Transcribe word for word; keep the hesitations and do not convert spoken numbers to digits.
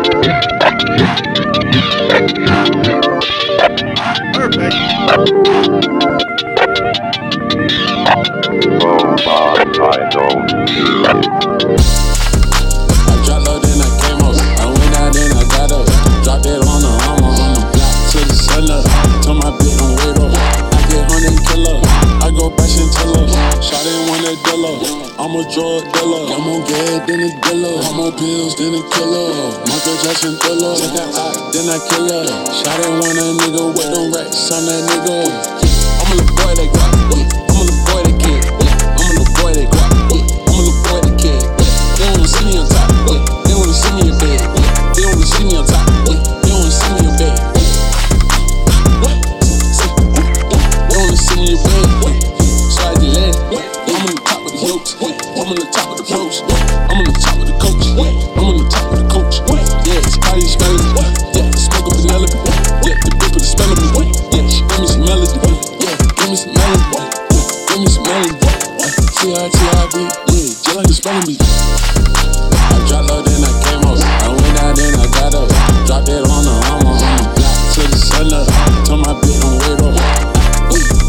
Perfect. Robot Idol. I dropped low, then I came up. I went out, then I got up. Dropped it on the armor, on the block till the sun up. Told my bitch don't wait up. I get hundred killer. I go back and tell her. Shot in one a dealer. I'm a drug dealer. I'm more gag than a dealer. I'm more pills than a killer. Michael Jackson thriller. Take that hot, then I kill her. Shot in one a nigga with them racks on that nigga. I'm a little boy that got. I'm a little boy that kid. I'm a little boy that got. I'm a little boy that kid. They wanna see me on top. They wanna see me in bed. They wanna see me on top. They wanna see me in bed. They wanna see me in bed. So I did that. I'm on the top of the hills. I'm on the top of the pros. I'm on the top of the coach. I'm on the top of the coach. Yeah, it's party smelling. Yeah, the smoke of Penelope. Yeah, the dip of the smell of me. Yeah, she give me some melody. Yeah, give me some melody. Give me some melody. C R T I B. Yeah, just like the spelling bee. I dropped low, then I came up. I went out, then I got up. Dropped it on the armor, on the block till the sun up. Told my bitch don't wait up.